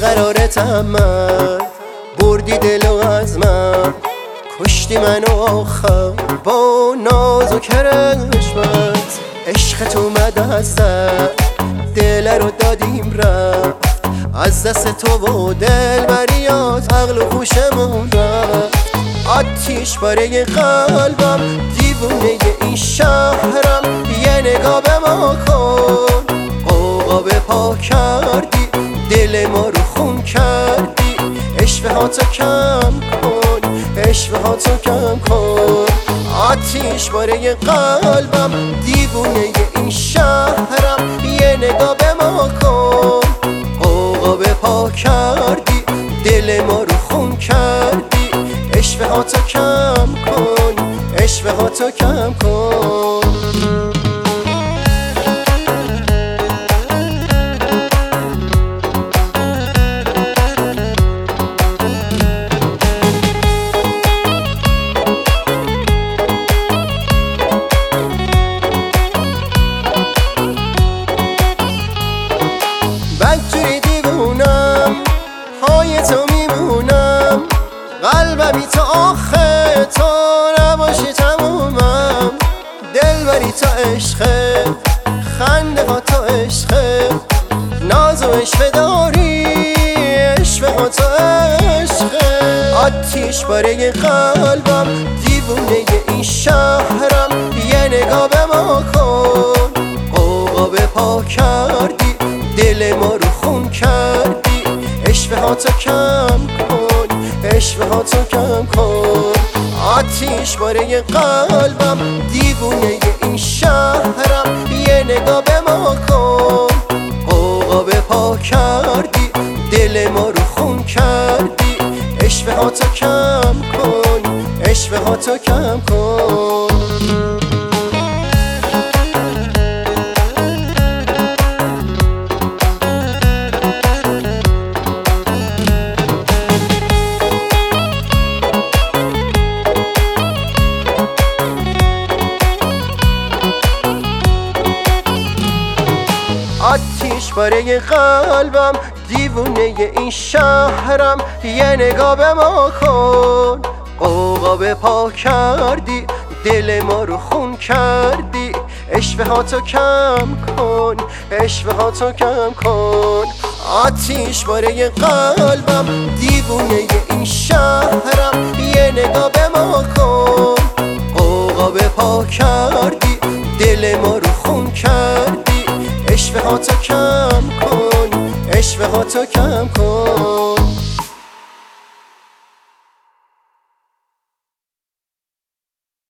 قرارتم من، بردی دلو از من، کشتی منو آخر با ناز و کرشمت. عشقت اومد از سر، دل رو دادیم رفت، از دست تو و دلبریات عقل و هوشمون رفت. آتیش باره قلبم، دیوونه این شهرم، یه نگاه به ما کن. عقاب پا کردی، دل ما رو خون کردی، اشوه هاتو کم کن، اشوه هاتو کم کن. آتیش باره قلبم، دیوونه این شهرم، یه نگاه به ما کن. عقاب پا کردی، دل ما رو خون کردی، اشوه هاتو کم کن، اشوه هاتو کم کن. بدجوری دیوونم، پای تو میمونم، قلبمی تا آخه، تو نباشی تمومم. دلبری تا عشقه، خنده ها تا عشقه، ناز و عشوه داری، عشوه ها تا عشقه. آتیش باره قلبم، دیوونه این شهرم، یه نگاه به ما کن. عقاب پا کردی، دل ما رو خون کردی، اشوه هاتو کم کن، اشوه هاتو کم کن. آتیش باره قلبم، دیوونه این شهرم، یه نگاه به ما کن. عقاب پا کردی، دل ما رو خون کردی، اشوه هاتو کم کن، اشوه هاتو کم کن. آتیش باره قلبم، دیوونه این شهرم، یه نگاه به ما کن. عقاب پا کردی، دل ما رو خون کردی، اشوه هاتو کم کن، اشوه هاتو کم کن. آتیش باره قلبم، دیوونه این شهرم، یه نگاه به ما کن. عقاب پا کردی، دل ما رو خون کردی، اشوه هاتو کم کن، اشوه هاتو کم کن.